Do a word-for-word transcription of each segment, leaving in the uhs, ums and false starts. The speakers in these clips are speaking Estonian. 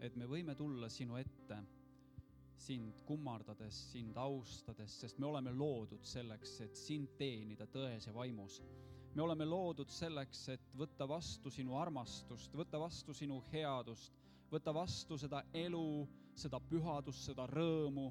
et me võime tulla sinu ette, sind kummardades, sind austades, sest me oleme loodud selleks, et sind teenida tões ja vaimus. Me oleme loodud selleks, et võtta vastu sinu armastust, võtta vastu sinu headust, võtta vastu seda elu, seda pühadust, seda rõõmu,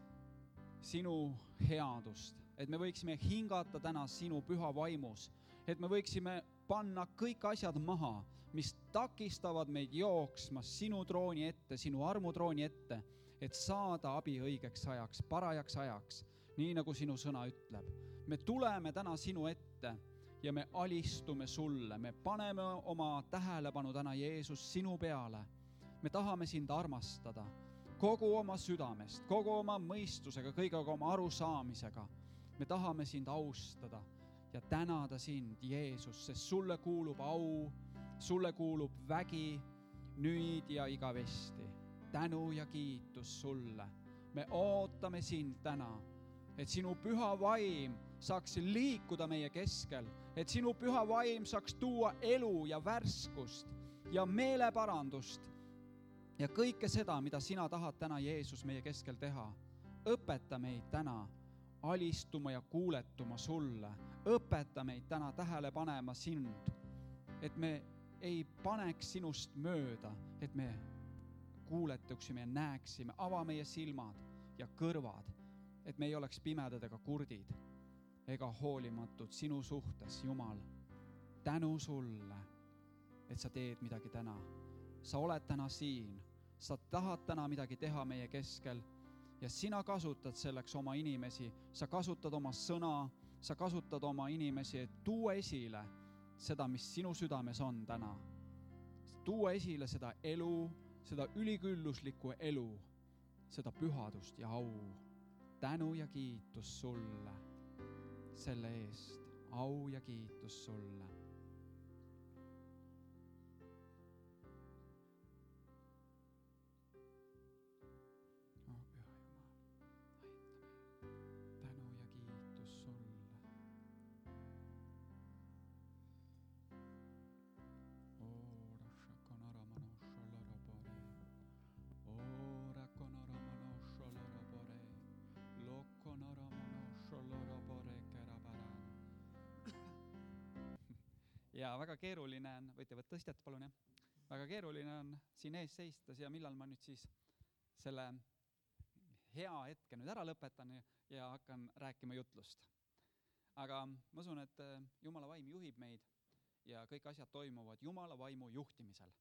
sinu headust, et me võiksime hingata täna sinu püha vaimus, et me võiksime panna kõik asjad maha, mis takistavad meid jooksma sinu trooni ette, sinu armutrooni ette, et saada abi õigeks ajaks, parajaks ajaks, nii nagu sinu sõna ütleb. Me tuleme täna sinu ette ja me alistume sulle, me paneme oma tähelepanu täna Jeesus sinu peale. Me tahame sind armastada kogu oma südamest, kogu oma mõistusega, kõigega oma arusaamisega. Me tahame sind austada ja tänada sind, Jeesus, sest sulle kuulub au, sulle kuulub vägi nüüd ja igavesti. Tänu ja kiitus sulle. Me ootame sind täna, et sinu püha vaim saaks liikuda meie keskel, et sinu püha vaim saaks tuua elu ja värskust ja meeleparandust ja kõike seda, mida sina tahad täna, Jeesus, meie keskel teha. Õpeta meid täna alistuma ja kuuletuma sulle. Õpeta meid täna tähele panema sind, et me ei paneks sinust mööda, et me kuuletuksime ja näeksime, ava meie silmad ja kõrvad, et me ei oleks pimedad ega kurdid ega hoolimatud sinu suhtes, Jumal. Tänu sulle, et sa teed midagi täna. Sa oled täna siin, sa tahad täna midagi teha meie keskel ja sina kasutad selleks oma inimesi, sa kasutad oma sõna, sa kasutad oma inimesi, et tuua esile seda, mis sinu südames on täna. Tuua esile seda elu, seda ülikülluslikku elu, seda pühadust ja au. Tänu ja kiitus sulle selle eest. Au ja kiitus sulle. Oh, püha Jumal, aita meid. Tänu ja kiitus sulle. Ora shakona manosho larabore. Ora konara manosho larabore. Lokonara manosho larabore kerabaran. Ja väga keeruline on, võite võtta tõstjat, palun, jah. Väga keeruline on siin ees seistas ja millal ma nüüd siis selle hea hetke nüüd ära lõpetan ja hakkan rääkima jutlust. Aga ma usun, et Jumala vaim juhib meid ja kõik asjad toimuvad Jumala vaimu juhtimisel.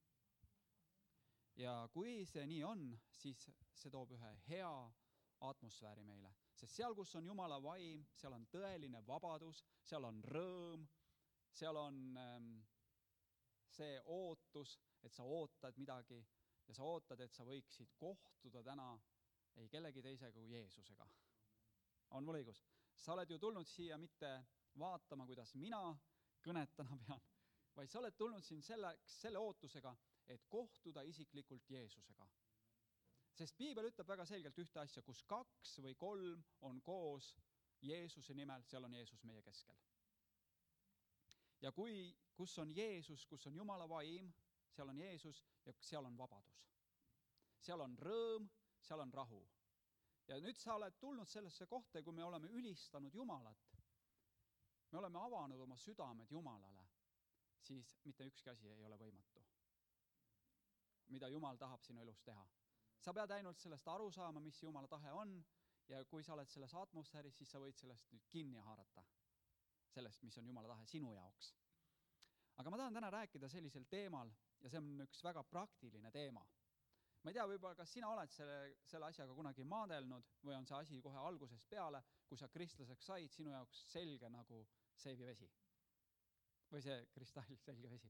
Ja kui see nii on, siis see toob ühe hea atmosfääri meile. Sest seal, kus on Jumala vaim, seal on tõeline vabadus, seal on rõõm, seal on ähm, see ootus, et sa ootad midagi ja sa ootad, et sa võiksid kohtuda täna ei kellegi teisega kui Jeesusega. On mul õigus? Sa oled ju tulnud siia mitte vaatama, kuidas mina kõnetana pean, vaid sa oled tulnud siin selle, selle ootusega, et kohtuda isiklikult Jeesusega. Sest Piibel ütleb väga selgelt ühte asja, kus kaks või kolm on koos Jeesuse nimel, seal on Jeesus meie keskel. Ja kui, kus on Jeesus, kus on Jumala vaim, seal on Jeesus ja seal on vabadus. Seal on rõõm, seal on rahu. Ja nüüd sa oled tulnud sellesse kohta, kui me oleme ülistanud Jumalat, me oleme avanud oma südamed Jumalale, siis mitte ükski asi ei ole võimatu. Mida Jumal tahab sinu elus teha. Sa pead ainult sellest aru saama, mis Jumala tahe on ja kui sa oled selles atmosfääris, siis sa võid sellest nüüd kinni haarata. Sellest, mis on Jumala tahe sinu jaoks. Aga ma tahan täna rääkida sellisel teemal ja see on üks väga praktiline teema. Ma ei tea, võib-olla kas sina oled selle, selle asjaga kunagi maadelnud või on see asi kohe algusest peale, kui sa kristlaseks said, sinu jaoks selge nagu seebivesi. Või see kristall selge vesi.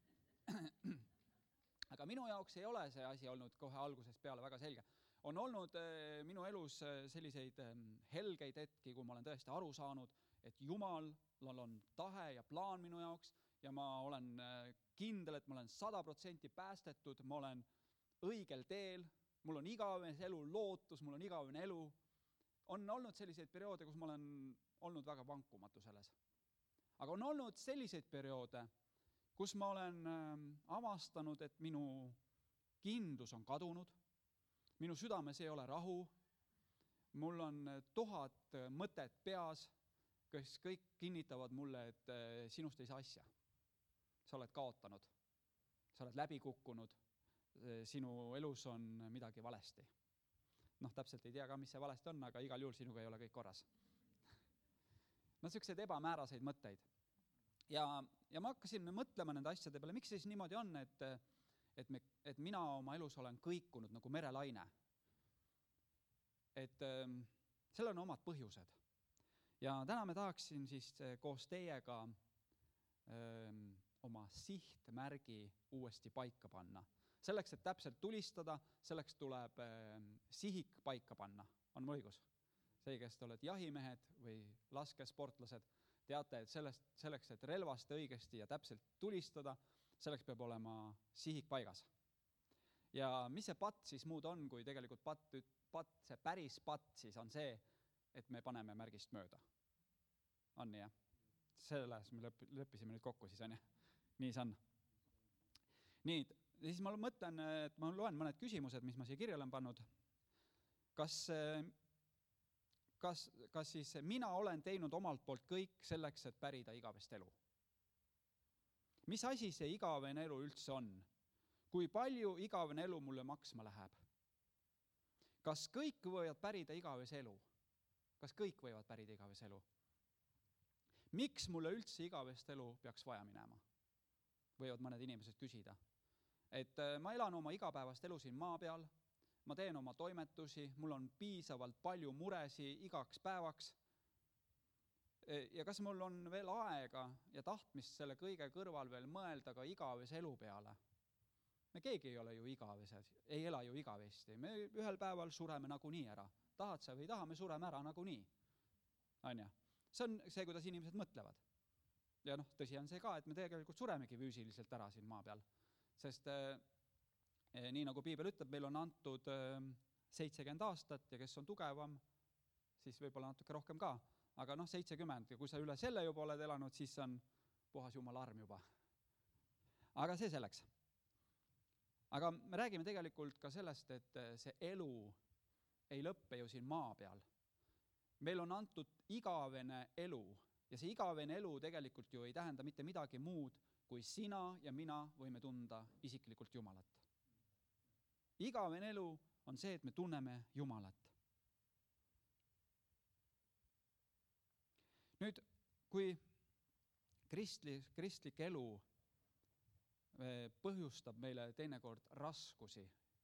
Aga minu jaoks ei ole see asi olnud kohe algusest peale väga selge. On olnud äh, minu elus selliseid äh, helgeid hetki, kui ma olen tõesti aru saanud, et Jumalal on tahe ja plaan minu jaoks ja ma olen äh, kindel, et ma olen sada protsenti päästetud, ma olen õigel teel, mul on igavene elu lootus, mul on igavene elu. On olnud selliseid perioode, kus ma olen olnud väga vankumatu selles. Aga on olnud selliseid perioode, kus ma olen äh, avastanud, et minu kindlus on kadunud, minu südames ei ole rahu, mul on tuhat mõtet peas, kes kõik kinnitavad mulle, et sinust ei saa asja. Sa oled kaotanud, sa oled läbi kukkunud, sinu elus on midagi valesti. Noh, täpselt ei tea ka, mis see valesti on, aga igal juhul sinuga ei ole kõik korras. No sellised ebamääraseid mõtteid. Ja, ja ma hakkasin mõtlema nende asjade peale, miks siis niimoodi on, et, et, me, et mina oma elus olen kõikunud nagu merelaine. Et ähm, sellel on omad põhjused. Ja täna me tahaksin siis koos teiega ähm, oma sihtmärgi uuesti paika panna. Selleks, et täpselt tulistada, selleks tuleb ähm, sihik paika panna. On mul õigus? See, kes te olete jahimehed või laskesportlased, teate, et sellest, selleks, et relvast õigesti ja täpselt tulistada, selleks peab olema sihik paigas. Ja mis see patt siis muud on, kui tegelikult patt, patt, see päris patt siis on see, et me paneme märgist mööda. On nii, jah? Selles me lõp, lõppisime nüüd kokku siis, on jah? Nii see on. Nii, siis ma mõtlen, et ma loen mõned küsimused, mis ma siia kirja olen pannud. Kas... Kas, kas siis mina olen teinud omalt poolt kõik selleks, et pärida igavest elu? Mis asi see igavene elu üldse on? Kui palju igavene elu mulle maksma läheb? Kas kõik võivad pärida igavese elu? Kas kõik võivad pärida igavese elu? Miks mulle üldse igavest elu peaks vaja minema? Võivad mõned inimesed küsida. Et ma elan oma igapäevast elu siin maa peal, ma teen oma toimetusi, mul on piisavalt palju muresi igaks päevaks. Ja kas mul on veel aega ja tahtmist selle kõige kõrval veel mõelda ka igavese elu peale? Me keegi ei ole ju igavesed, ei ela ju igavesti. Me ühel päeval sureme nagunii ära. Tahad sa või ei taha, me sureme ära nagunii. On ja? See on see, kuidas inimesed mõtlevad. Ja noh, tõsi on see ka, et me tegelikult suremegi füüsiliselt ära siin maa peal. Sest nii nagu Piibel ütleb, meil on antud seitsekümmend aastat ja kes on tugevam, siis võib-olla natuke rohkem ka. Aga noh, seitsekümmend ja kui sa üle selle juba oled elanud, siis on puhas jumala arm juba. Aga see selleks. Aga me räägime tegelikult ka sellest, et see elu ei lõppe ju siin maa peal. Meil on antud igavene elu ja see igavene elu tegelikult ju ei tähenda mitte midagi muud, kui sina ja mina võime tunda isiklikult Jumalat. Igavene elu on see, et me tunneme Jumalat. Nüüd, kui kristlik, kristlik elu põhjustab meile teinekord raskusi,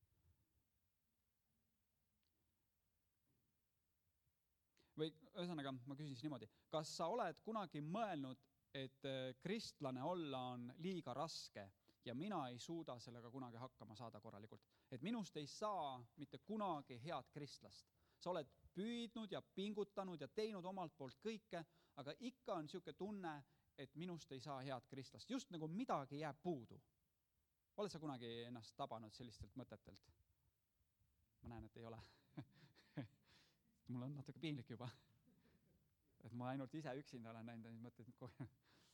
või ühesõnaga, ma küsin siis niimoodi, kas sa oled kunagi mõelnud, et kristlane olla on liiga raske ja mina ei suuda sellega kunagi hakkama saada korralikult. Et minust ei saa mitte kunagi head kristlast. Sa oled püüdnud ja pingutanud ja teinud omalt poolt kõike, aga ikka on siuke tunne, et minust ei saa head kristlast. Just nagu midagi jääb puudu. Oled sa kunagi ennast tabanud sellistelt mõtetelt? Ma näen, et ei ole. Mul on natuke piinlik juba. Et ma ainult ise üksinda olen näinud neid mõtteid.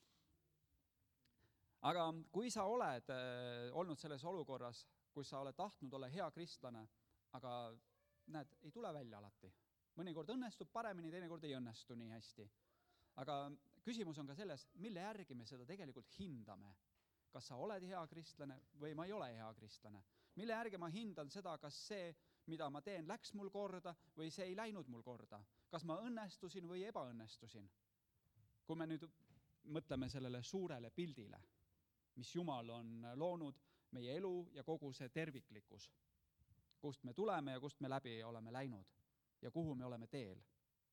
Aga kui sa oled äh, olnud selles olukorras, kui sa oled tahtnud olla hea kristlane, aga näed, ei tule välja alati. Mõnikord õnnestub paremini, teinekord ei õnnestu nii hästi. Aga küsimus on ka selles, mille järgi me seda tegelikult hindame. Kas sa oled hea kristlane või ma ei ole hea kristlane? Mille järgi ma hindan seda, kas see, mida ma teen, läks mul korda või see ei läinud mul korda? Kas ma õnnestusin või ebaõnnestusin? Kui me nüüd mõtleme sellele suurele pildile, mis Jumal on loonud meie elu ja kogu see terviklikkus, kust me tuleme ja kust me läbi oleme läinud ja kuhu me oleme teel.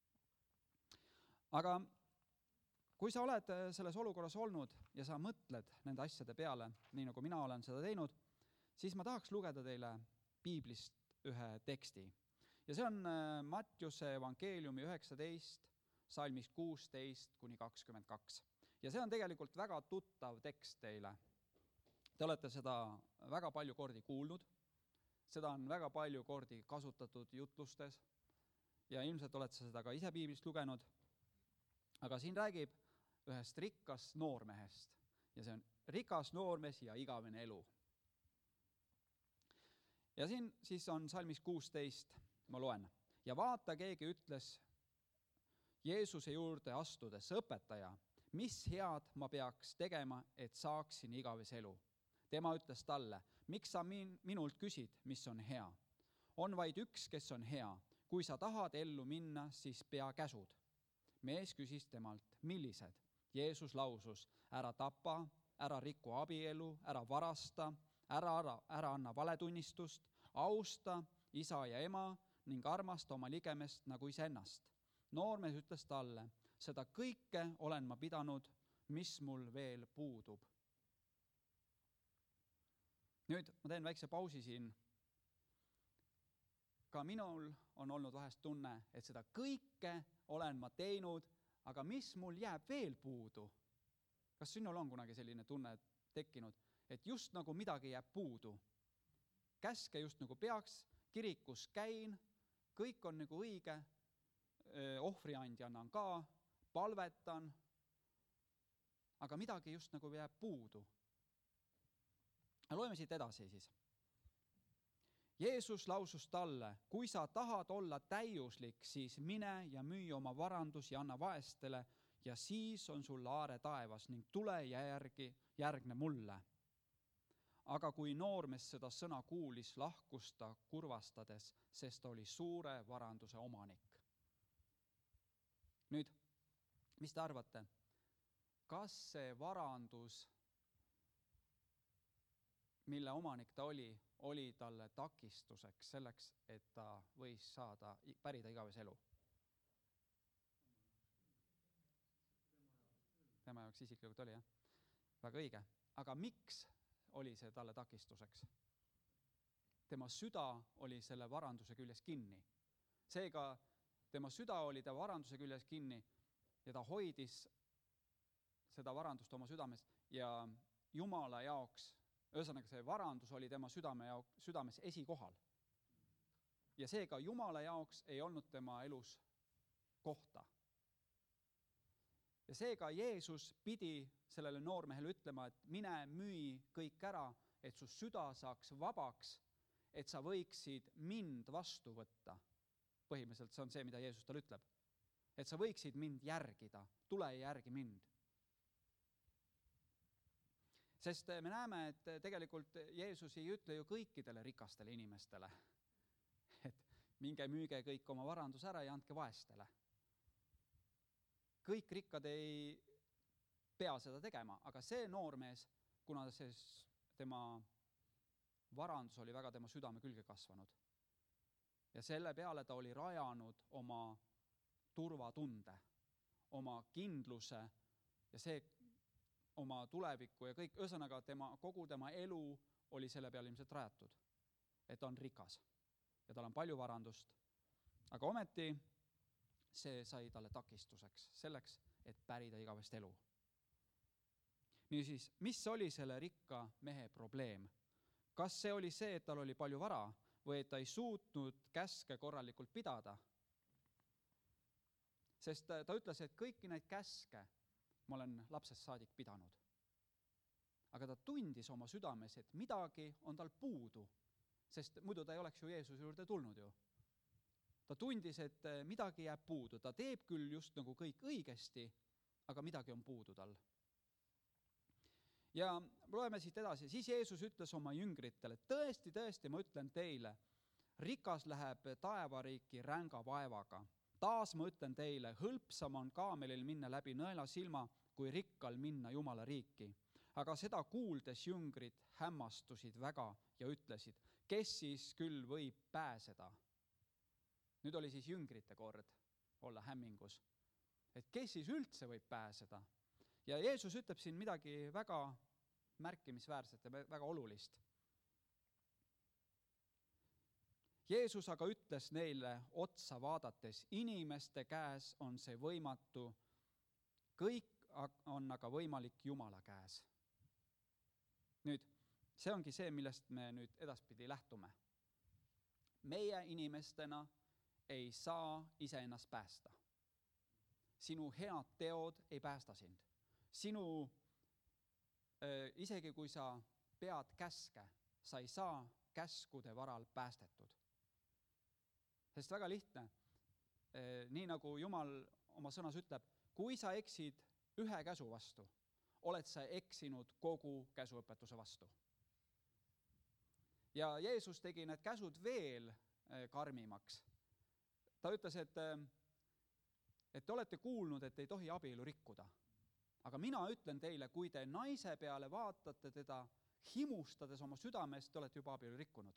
Aga kui sa oled selles olukorras olnud ja sa mõtled nende asjade peale, nii nagu mina olen seda teinud, siis ma tahaks lugeda teile Piiblist ühe teksti. Ja see on Mattiuse evangeeliumi üheksateist, salmist kuusteist kuni kakskümmend kaks. Ja see on tegelikult väga tuttav tekst teile. Te olete seda väga palju kordi kuulnud, seda on väga palju kordi kasutatud jutlustes ja ilmselt olete seda ka ise Piiblist lugenud. Aga siin räägib ühest rikkast noormehest ja see on rikas noormees ja igavene elu. Ja siin siis on salmis kuusteist, ma loen. Ja vaata, keegi ütles Jeesuse juurde astudes, õpetaja, mis head ma peaks tegema, et saaksin igavese elu? Tema ütles talle, miks sa min- minult küsid, mis on hea? On vaid üks, kes on hea. Kui sa tahad ellu minna, siis pea käsud. Mees küsis temalt, millised? Jeesus lausus, ära tapa, ära riku abielu, ära varasta, ära, ära, ära anna valetunnistust, austa isa ja ema ning armasta oma ligemest nagu iseennast. Noormees ütles talle, seda kõike olen ma pidanud, mis mul veel puudub. Nüüd ma teen väikse pausi siin. Ka minul on olnud vahest tunne, et seda kõike olen ma teinud, aga mis mul jääb veel puudu? Kas sinul on kunagi selline tunne tekkinud, et just nagu midagi jääb puudu? Käske just nagu peaks, kirikus käin, kõik on nagu õige, ohvriandjana ka, palvetan, aga midagi just nagu jääb puudu. Loeme siit edasi siis. Jeesus lausus talle, kui sa tahad olla täiuslik, siis mine ja müü oma varandus ja anna vaestele ja siis on sul aare taevas ning tule järgi, järgne mulle. Aga kui noormees seda sõna kuulis, lahkus ta kurvastades, sest oli suure varanduse omanik. Nüüd, mis te arvate? Kas see varandus, mille omanik ta oli, oli talle takistuseks selleks, et ta võis saada, pärida igavese elu? Tema jaoks isiklikult oli, jah? Väga õige. Aga miks oli see talle takistuseks? Tema süda oli selle varanduse küljes kinni. Seega tema süda oli ta varanduse küljes kinni ja ta hoidis seda varandust oma südames ja Jumala jaoks, ühesõnaga see varandus oli tema südame jaoks, südames esikohal. Ja seega Jumala jaoks ei olnud tema elus kohta. Ja seega Jeesus pidi sellele noormehele ütlema, et mine müü kõik ära, et su süda saaks vabaks, et sa võiksid mind vastu võtta. Põhimõtteliselt see on see, mida Jeesus tal ütleb. Et sa võiksid mind järgida, tule järgi mind. Sest me näeme, et tegelikult Jeesus ei ütle ju kõikidele rikastele inimestele, et minge müüge kõik oma varandus ära ja andke vaestele. Kõik rikkad ei pea seda tegema, aga see noormees, kuna see tema varandus oli väga tema südame külge kasvanud ja selle peale ta oli rajanud oma turvatunde, oma kindluse ja see oma tulevikku ja kõik, ühesõnaga tema, kogu tema elu oli selle peale ilmselt rajatud, et ta on rikas ja tal on palju varandust, aga ometi see sai talle takistuseks selleks, et pärida igavest elu. Nii siis, mis oli selle rikka mehe probleem? Kas see oli see, et tal oli palju vara või et ta ei suutnud käske korralikult pidada? Sest ta ütles, et kõiki neid käske ma olen lapsest saadik pidanud. Aga ta tundis oma südames, et midagi on tal puudu, sest muidu ta ei oleks ju Jeesuse juurde tulnud ju. Ta tundis, et midagi jääb puudu, ta teeb küll just nagu kõik õigesti, aga midagi on puudu tal. Ja loeme siit edasi, siis Jeesus ütles oma jüngritele, tõesti, tõesti, ma ütlen teile, rikas läheb taevariiki ränga vaevaga. Taas ma ütlen teile, hõlpsam on kaamelil minna läbi nõela silma, kui rikkal minna Jumala riiki. Aga seda kuuldes jüngrid hämmastusid väga ja ütlesid, kes siis küll võib pääseda. Nüüd oli siis jüngrite kord olla hämmingus, et kes siis üldse võib pääseda. Ja Jeesus ütleb siin midagi väga märkimisväärset ja väga olulist. Jeesus aga ütles neile otsa vaadates, inimeste käes on see võimatu, kõik on aga võimalik Jumala käes. Nüüd, see ongi see, millest me nüüd edaspidi lähtume. Meie inimestena ei saa iseennast päästa. Sinu head teod ei päästa sind. Sinu, äh, isegi kui sa pead käske, sa ei saa käskude varal päästetud. Sest väga lihtne, nii nagu Jumal oma sõnas ütleb, kui sa eksid ühe käsu vastu, oled sa eksinud kogu käsuõpetuse vastu. Ja Jeesus tegi need käsud veel karmimaks. Ta ütles, et, et te olete kuulnud, et ei tohi abielu rikkuda. Aga mina ütlen teile, kui te naise peale vaatate teda himustades oma südamest, te olete juba abielu rikkunud.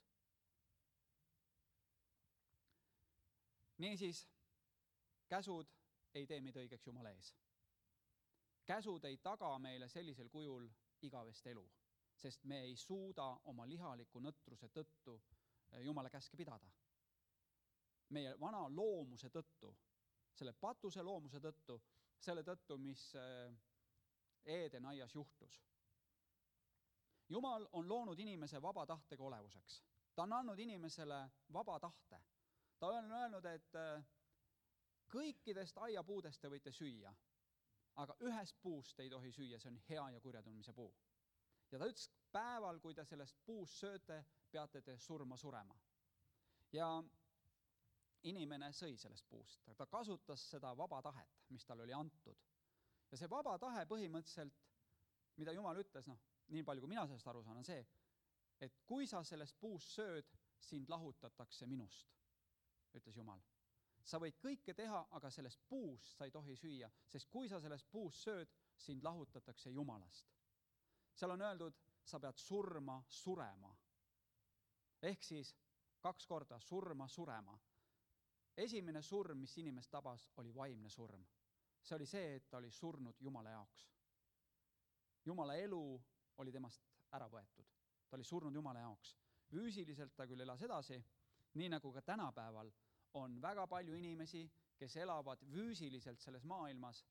Niisiis, käsud ei tee meid õigeks Jumala ees. Käsud ei taga meile sellisel kujul igavest elu, sest me ei suuda oma lihaliku nõtruse tõttu Jumala käske pidada. Meie vana loomuse tõttu, selle patuse loomuse tõttu, selle tõttu, mis Eeden aias juhtus. Jumal on loonud inimese vaba tahtega olevuseks. Ta on andnud inimesele vaba tahte. Ta on öelnud, et kõikidest aiapuudest te võite süüa, aga ühest puust ei tohi süüa, see on hea ja kurja tundmise puu. Ja ta ütles, päeval, kui te sellest puust sööte, peate te surma surema. Ja inimene sõi sellest puust, ta kasutas seda vaba tahet, mis tal oli antud. Ja see vaba tahe põhimõtteliselt, mida Jumal ütles, noh, nii palju kui mina sellest aru saan, on see, et kui sa sellest puust sööd, sind lahutatakse minust, ütles Jumal. Sa võid kõike teha, aga sellest puust sa ei tohi süüa, sest kui sa sellest puust sööd, sind lahutatakse Jumalast. Seal on öeldud, sa pead surma surema. Ehk siis kaks korda surma surema. Esimene surm, mis inimest tabas, oli vaimne surm. See oli see, et ta oli surnud Jumala jaoks. Jumala elu oli temast ära võetud. Ta oli surnud Jumala jaoks. Füüsiliselt ta küll elas edasi, nii nagu ka tänapäeval on väga palju inimesi, kes elavad füüsiliselt selles maailmas,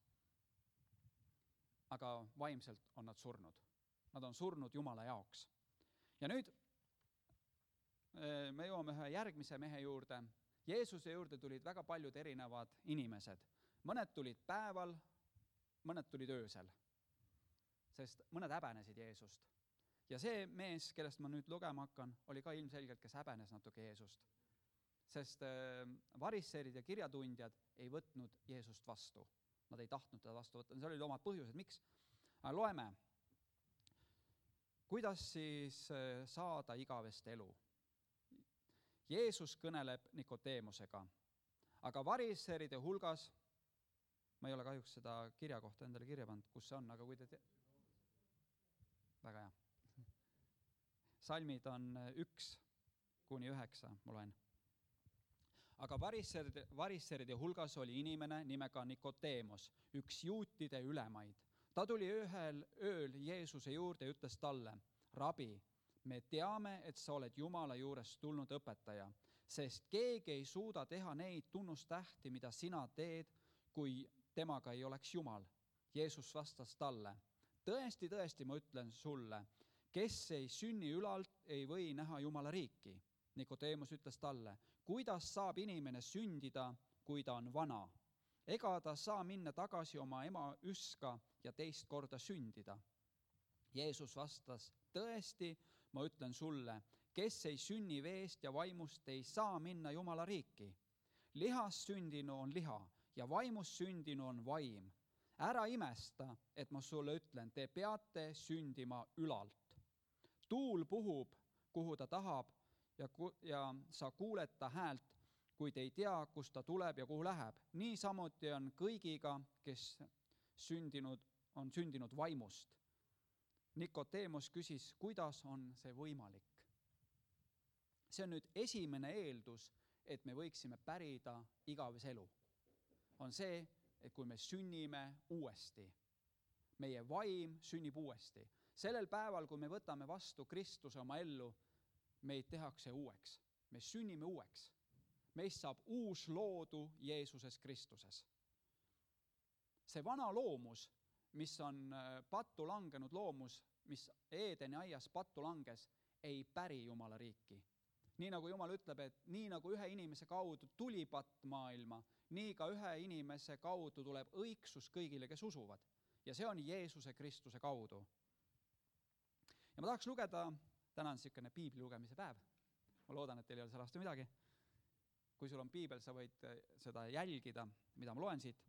aga vaimselt on nad surnud. Nad on surnud Jumala jaoks. Ja nüüd me jõuame ühe järgmise mehe juurde. Jeesuse juurde tulid väga paljud erinevad inimesed. Mõned tulid päeval, mõned tulid öösel, sest mõned häbenesid Jeesust. Ja see mees, kellest ma nüüd lugema hakkan, oli ka ilmselgelt, kes häbenes natuke Jeesust. Sest varisseerid ja kirjatundjad ei võtnud Jeesust vastu. Nad ei tahtnud teda vastu võtta. See oli omad põhjused, miks. Aga loeme, kuidas siis saada igavest elu. Jeesus kõneleb Nikodeemusega, aga varisseeride hulgas, ma ei ole kahjuks seda kirja kohta endale kirja pannud, kus see on, aga kui te te... väga hea. Salmid on üks kuni üheksa, ma loen. Aga varisseeride, varisseeride hulgas oli inimene nimega Nikodeemus, üks juutide ülemaid. Ta tuli ühel ööl Jeesuse juurde ja ütles talle, rabi, me teame, et sa oled Jumala juurest tulnud õpetaja, sest keegi ei suuda teha neid tunnustähti, mida sina teed, kui temaga ei oleks Jumal. Jeesus vastas talle, tõesti, tõesti, ma ütlen sulle, kes ei sünni ülalt, ei või näha Jumala riiki. Nikodeemus ütles talle, kuidas saab inimene sündida, kui ta on vana? Ega ta saa minna tagasi oma ema üska ja teist korda sündida. Jeesus vastas, tõesti, ma ütlen sulle, kes ei sünni veest ja vaimust, ei saa minna Jumala riiki. Lihast sündinu on liha ja vaimust sündinu on vaim. Ära imesta, et ma sulle ütlen, te peate sündima ülalt. Tuul puhub, kuhu ta tahab ja, ku- ja sa kuuled ta häält, kuid ei tea, kust ta tuleb ja kuhu läheb. Nii samuti on kõigiga, kes sündinud, on sündinud vaimust. Nikodeemus küsis, kuidas on see võimalik? See on nüüd esimene eeldus, et me võiksime pärida igavese elu. On see, et kui me sünnime uuesti, meie vaim sünnib uuesti. Sellel päeval, kui me võtame vastu Kristuse oma ellu, meid tehakse uueks. Me sünnime uueks. Meist saab uus loodu Jeesuses Kristuses. See vana loomus, mis on pattu langenud loomus, mis Eedeni aias pattu langes, ei päri Jumala riiki. Nii nagu Jumal ütleb, et nii nagu ühe inimese kaudu tuli patt maailma, nii ka ühe inimese kaudu tuleb õigsus kõigile, kes usuvad. Ja see on Jeesuse Kristuse kaudu. Ja ma tahaks lugeda, täna on selline piibli lugemise päev, ma loodan, et teil ei ole sellest midagi. Kui sul on piibel, sa võid seda jälgida, mida ma loen siit.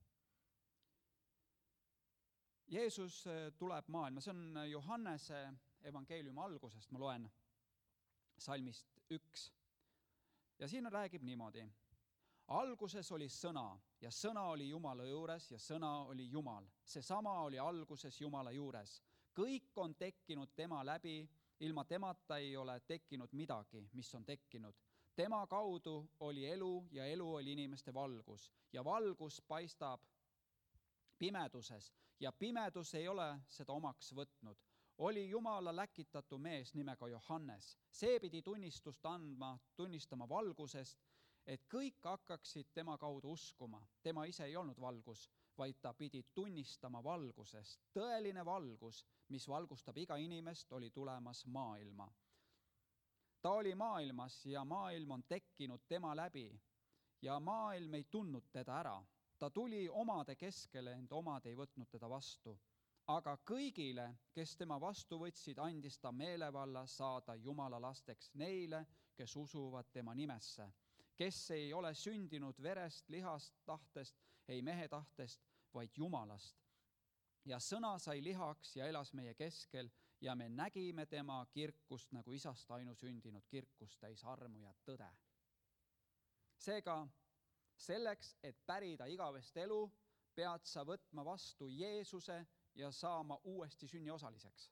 Jeesus tuleb maailma, see on Johannese evangeeliumi algusest, ma loen salmist üks. Ja siin räägib niimoodi. Alguses oli sõna ja sõna oli Jumala juures ja sõna oli Jumal. Seesama oli alguses Jumala juures. Kõik on tekkinud tema läbi, ilma temata ei ole tekkinud midagi, mis on tekkinud. Tema kaudu oli elu ja elu oli inimeste valgus ja valgus paistab pimeduses ja pimedus ei ole seda omaks võtnud. Oli Jumala läkitatu mees nimega Johannes. See pidi tunnistust andma, tunnistama valgusest, et kõik hakkaksid tema kaudu uskuma. Tema ise ei olnud valgus, vaid ta pidi tunnistama valgusest. Tõeline valgus, mis valgustab iga inimest, oli tulemas maailma. Ta oli maailmas ja maailm on tekkinud tema läbi ja maailm ei tundnud teda ära. Ta tuli omade keskele, ent omad ei võtnud teda vastu. Aga kõigile, kes tema vastu võtsid, andis ta meelevalla saada Jumala lasteks neile, kes usuvad tema nimesse, kes ei ole sündinud verest, lihast, tahtest, ei mehe tahtest, vaid Jumalast. Ja sõna sai lihaks ja elas meie keskel ja me nägime tema kirkust nagu isast ainusündinud kirkust täis armu ja tõde. Seega, selleks, et pärida igavest elu, pead sa võtma vastu Jeesuse ja saama uuesti sünni osaliseks.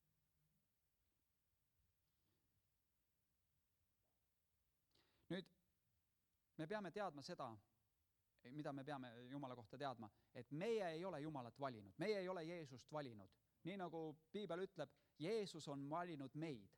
Nüüd, me peame teadma seda, mida me peame Jumala kohta teadma, et meie ei ole Jumalat valinud, meie ei ole Jeesust valinud. Nii nagu piibel ütleb, Jeesus on valinud meid.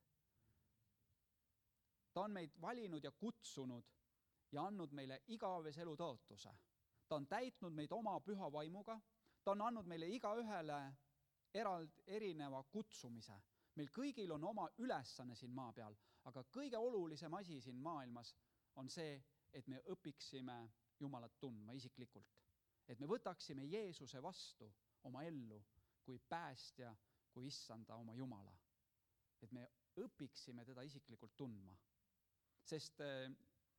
Ta on meid valinud ja kutsunud ja andnud meile igavese elu tõotuse. Ta on täitnud meid oma püha vaimuga, ta on andnud meile igaühele erald, erineva kutsumise. Meil kõigil on oma ülesanne siin maa peal, aga kõige olulisem asi siin maailmas on see, et me õpiksime Jumalat tundma isiklikult. Et me võtaksime Jeesuse vastu oma ellu kui päästja, kui issanda oma Jumala. Et me õpiksime teda isiklikult tundma. Sest eh,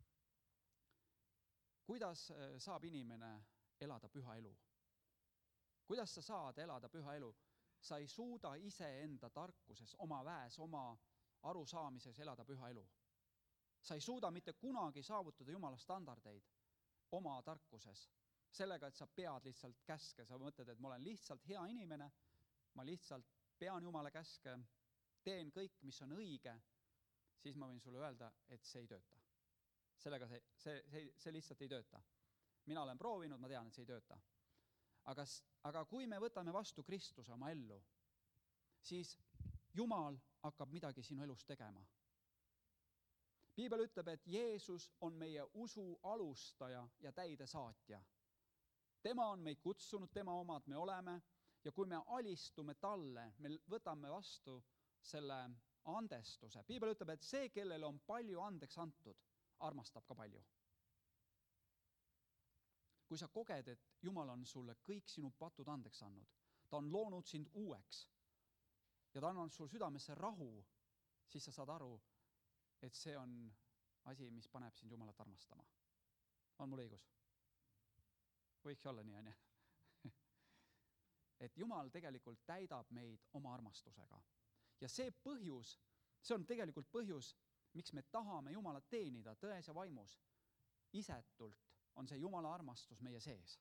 kuidas saab inimene elada püha elu? Kuidas sa saad elada püha elu? Sa ei suuda ise enda tarkuses, oma väes, oma arusaamises elada püha elu. Sa ei suuda mitte kunagi saavutada Jumala standardeid oma tarkuses. Sellega, et sa pead lihtsalt käske, sa mõtled, et ma olen lihtsalt hea inimene, ma lihtsalt pean Jumala käske, teen kõik, mis on õige, siis ma võin sulle öelda, et see ei tööta. Sellega see, see, see, see lihtsalt ei tööta. Mina olen proovinud, ma tean, et see ei tööta. Aga, aga kui me võtame vastu Kristuse oma ellu, siis Jumal hakkab midagi sinu elus tegema. Piibel ütleb, et Jeesus on meie usu alustaja ja täidesaatja. Tema on meid kutsunud, tema omad me oleme ja kui me alistume talle, me võtame vastu selle andestuse. Piibel ütleb, et see, kellel on palju andeks antud, armastab ka palju. Kui sa koged, et Jumal on sulle kõik sinu patud andeks andnud, ta on loonud sind uueks ja ta on andnud sul südamesse rahu, siis sa saad aru, et see on asi, mis paneb sind Jumalat armastama. On mul õigus? Võiks olla nii, on ju? Et Jumal tegelikult täidab meid oma armastusega. Ja see põhjus, see on tegelikult põhjus, miks me tahame Jumalat teenida tões ja vaimus. Isetult on see Jumala armastus meie sees.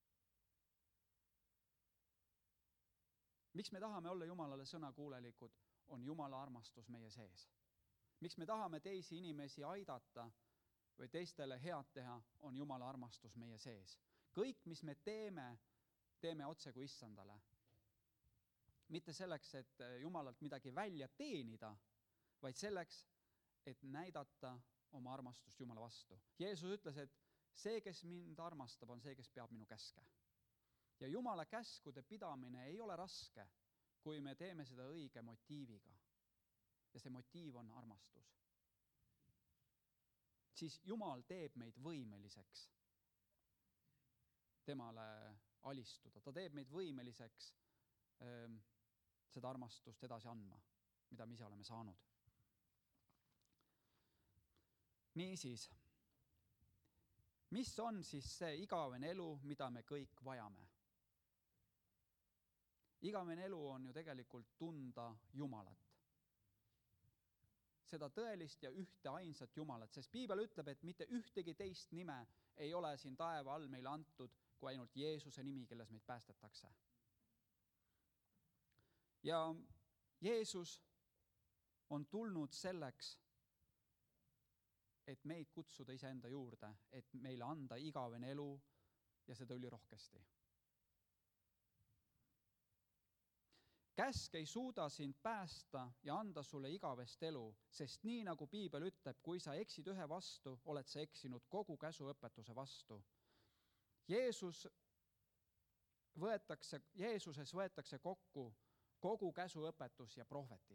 Miks me tahame olla Jumalale sõnakuulelikud, on Jumala armastus meie sees. Miks me tahame teisi inimesi aidata või teistele head teha, on Jumala armastus meie sees. Kõik, mis me teeme, teeme otse kui issandale. Mitte selleks, et Jumalalt midagi välja teenida, vaid selleks, et näidata oma armastust Jumala vastu. Jeesus ütles, et see, kes mind armastab, on see, kes peab minu käske. Ja Jumala käskude pidamine ei ole raske, kui me teeme seda õige motiiviga. Ja see motiiv on armastus. Siis Jumal teeb meid võimeliseks temale alistuda. Ta teeb meid võimeliseks ähm, seda armastust edasi andma, mida me ise oleme saanud. niisiis, mis on siis see igavene elu, mida me kõik vajame? Igavene elu on ju tegelikult tunda Jumalat. Seda tõelist ja ühte ainsat Jumalat, sest Piibel ütleb, et mitte ühtegi teist nime ei ole siin taeva all meile antud, kui ainult Jeesuse nimi, kelles meid päästetakse. Ja Jeesus on tulnud selleks, et meid kutsuda iseenda juurde, et meile anda igavene elu ja seda ülirohkesti. Käsk ei suuda sind päästa ja anda sulle igavest elu, sest nii nagu Piibel ütleb, kui sa eksid ühe vastu, oled sa eksinud kogu käsuõpetuse vastu. Jeesus võetakse, Jeesuses võetakse kokku kogu käsuõpetus ja prohvetid.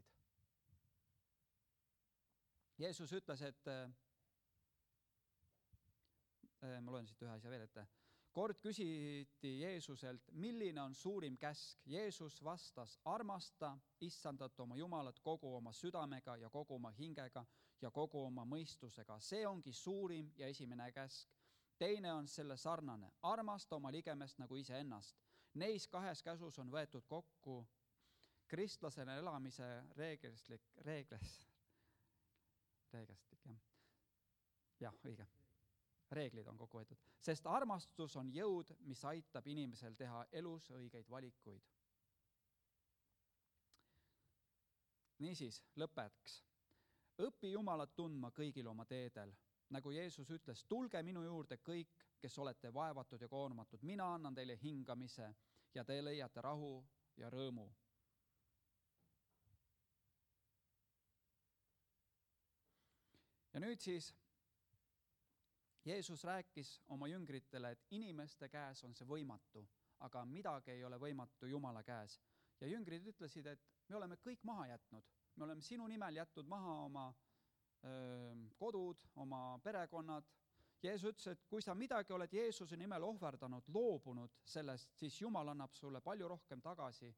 Jeesus ütles, et ma loen siit ühe asja veel ette. Kord küsiti Jeesuselt, milline on suurim käsk. Jeesus vastas, armasta issandat oma Jumalat kogu oma südamega ja kogu oma hingega ja kogu oma mõistusega. See ongi suurim ja esimene käsk. Teine on selle sarnane, armasta oma ligemest nagu iseennast. Neis kahes käsus on võetud kokku kristlasena elamise reeglislik, reegles, reeglistik, jah. Jah, õige. Reeglid on kokku võetud, sest armastus on jõud, mis aitab inimesel teha elus õigeid valikuid. Niisiis, lõpetaks. Õpi Jumalat tundma kõigil oma teedel. Nagu Jeesus ütles, tulge minu juurde kõik, kes olete vaevatud ja koormatud. Mina annan teile hingamise ja te leiate rahu ja rõõmu. Ja nüüd siis Jeesus rääkis oma jüngritele, et inimeste käes on see võimatu, aga midagi ei ole võimatu Jumala käes. Ja jüngrid ütlesid, et me oleme kõik maha jätnud. Me oleme sinu nimel jätnud maha oma öö, kodud, oma perekonnad. Jeesus ütles, et kui sa midagi oled Jeesuse nimel ohverdanud, loobunud sellest, siis Jumal annab sulle palju rohkem tagasi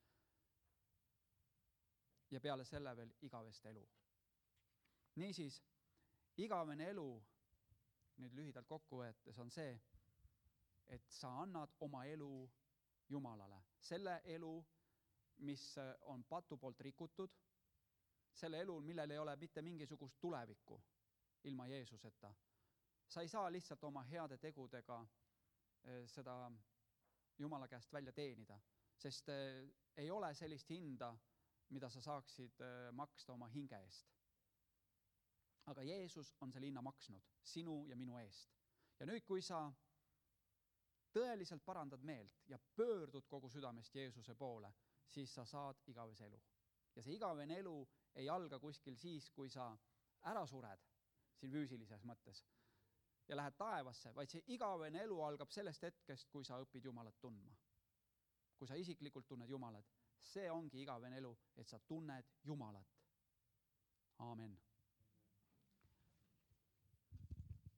ja peale selle veel igavest elu. Niisiis, igavene elu nüüd lühidalt kokku võetes on see, et sa annad oma elu Jumalale. Selle elu, mis on patu poolt rikutud, selle elu, millel ei ole mitte mingisugust tulevikku ilma Jeesuseta. Sa ei saa lihtsalt oma heade tegudega seda Jumala käest välja teenida, sest ei ole sellist hinda, mida sa saaksid maksta oma hinge eest. Aga Jeesus on selle hinna maksnud sinu ja minu eest. Ja nüüd, kui sa tõeliselt parandad meelt ja pöördud kogu südamest Jeesuse poole, siis sa saad igavese elu. Ja see igavene elu ei alga kuskil siis, kui sa ära sured siin füüsilises mõttes ja lähed taevasse, vaid see igavene elu algab sellest hetkest, kui sa õpid Jumalat tundma. Kui sa isiklikult tunned Jumalat, see ongi igavene elu, et sa tunned Jumalat. Aamen.